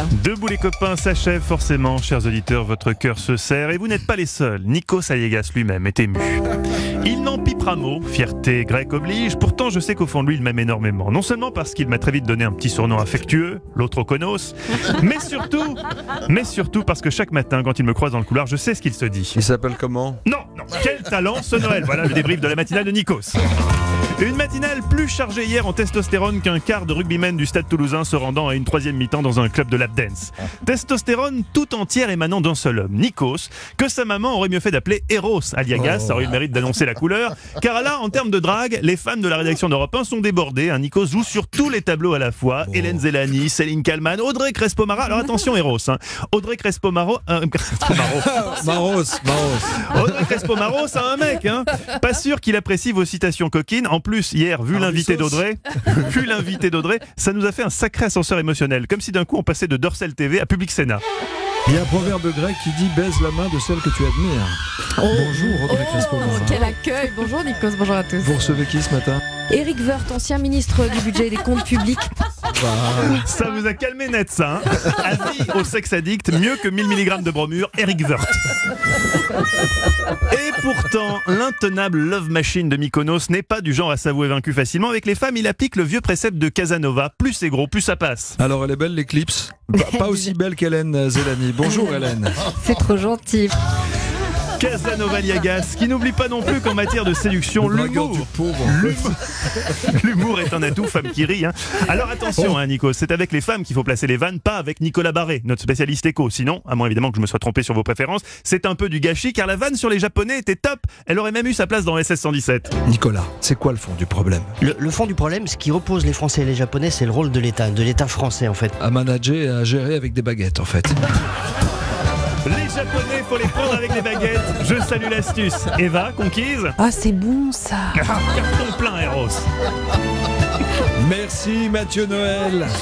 Debout les copains s'achève forcément, chers auditeurs, votre cœur se serre et vous n'êtes pas les seuls. Nikos Aliagas lui-même est ému. Il n'en pipera mot, fierté grecque oblige, pourtant je sais qu'au fond de lui il m'aime énormément. Non seulement parce qu'il m'a très vite donné un petit surnom affectueux, l'autre Okonos, mais surtout parce que chaque matin quand il me croise dans le couloir, je sais ce qu'il se dit. Il s'appelle comment ? Non, quel talent ce Noël. Voilà le débrief de la matinale de Nikos. Une matinale plus chargée hier en testostérone qu'un quart de rugbymen du Stade Toulousain se rendant à une troisième mi-temps dans un club de lap dance. Testostérone tout entière émanant d'un seul homme, Nikos, que sa maman aurait mieux fait d'appeler Eros Aliagas, ça aurait eu le mérite d'annoncer la couleur, car là, en termes de drague, les femmes de la rédaction d'Europe 1 sont débordées. Nikos joue sur tous les tableaux à la fois. Hélène Zélani, Céline Kallmann, Audrey Crespo-Mara. Alors attention Eros, Audrey Crespo-Maro... Audrey Crespo-Maro, c'est un mec, Pas sûr qu'il apprécie vos citations coquines. En plus, hier, vu l'invité d'Audrey, ça nous a fait un sacré ascenseur émotionnel. Comme si d'un coup on passait de Dorsel TV à Public Sénat. Il y a un proverbe grec qui dit « baise la main de celle que tu admires ». Bonjour Audrey Crespo-Maro. Quel accueil. Bonjour Nikos, bonjour à tous. Vous recevez qui ce matin ? Éric Woerth, ancien ministre du budget et des comptes publics. Ça vous a calmé net ça, Avis au sexe addict, mieux que 1000 mg de bromure, Éric Woerth. Et pourtant, l'intenable love machine de Mykonos n'est pas du genre à s'avouer vaincu facilement. Avec les femmes, il applique le vieux précepte de Casanova, plus c'est gros, plus ça passe. Alors elle est belle l'éclipse ? Pas aussi belle qu'Hélène Zélani. Bonjour Hélène. C'est trop gentil. Casanova Aliagas, qui n'oublie pas non plus qu'en matière de séduction, l'humour est un atout, femme qui rit. Alors attention, Nico, c'est avec les femmes qu'il faut placer les vannes, pas avec Nicolas Barré, notre spécialiste éco. Sinon, à moins évidemment que je me sois trompé sur vos préférences, c'est un peu du gâchis, car la vanne sur les Japonais était top. Elle aurait même eu sa place dans SS 117. Nicolas, c'est quoi le fond du problème ? Le fond du problème, ce qui repose les Français et les Japonais, c'est le rôle de l'État français en fait. À manager et à gérer avec des baguettes en fait. Les Japonais, faut les prendre avec des baguettes. Je salue l'astuce. Eva, conquise ? Ah, c'est bon ça. Carton plein, Eros. Merci Mathieu Noël.